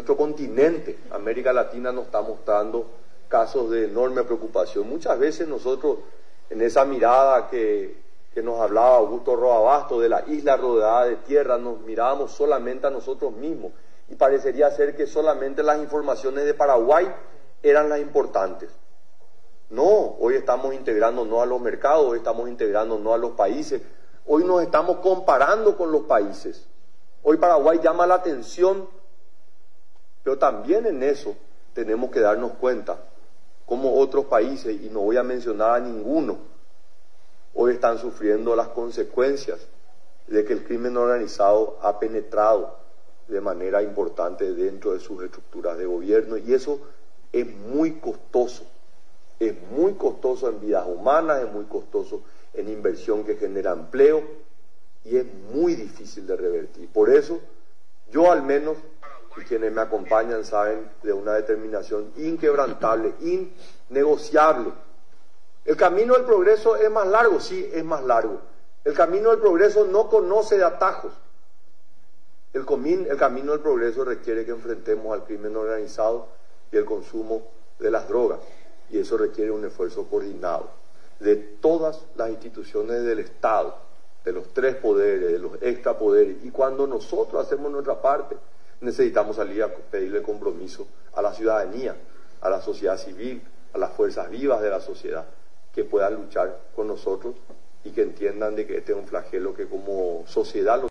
nuestro continente, América Latina, nos está mostrando casos de enorme preocupación. Muchas veces nosotros, en esa mirada que nos hablaba Augusto Roabasto de la isla rodeada de tierra, nos mirábamos solamente a nosotros mismos y parecería ser que solamente las informaciones de Paraguay eran las importantes. No, hoy estamos integrándonos a los mercados, hoy estamos integrándonos a los países, hoy nos estamos comparando con los países. Hoy Paraguay llama la atención, pero también en eso tenemos que darnos cuenta cómo otros países, y no voy a mencionar a ninguno, hoy están sufriendo las consecuencias de que el crimen organizado ha penetrado de manera importante dentro de sus estructuras de gobierno, y eso es muy costoso en vidas humanas, es muy costoso en inversión que genera empleo, y es muy difícil de revertir. Por eso, yo al menos, y quienes me acompañan saben de una determinación inquebrantable, innegociable. El camino del progreso es más largo, sí, es más largo. El camino del progreso no conoce de atajos. El camino del progreso requiere que enfrentemos al crimen organizado y el consumo de las drogas, y eso requiere un esfuerzo coordinado de todas las instituciones del Estado, de los tres poderes, de los extrapoderes, y cuando nosotros hacemos nuestra parte, necesitamos salir a pedirle compromiso a la ciudadanía, a la sociedad civil, a las fuerzas vivas de la sociedad, que puedan luchar con nosotros y que entiendan de que este es un flagelo que como sociedad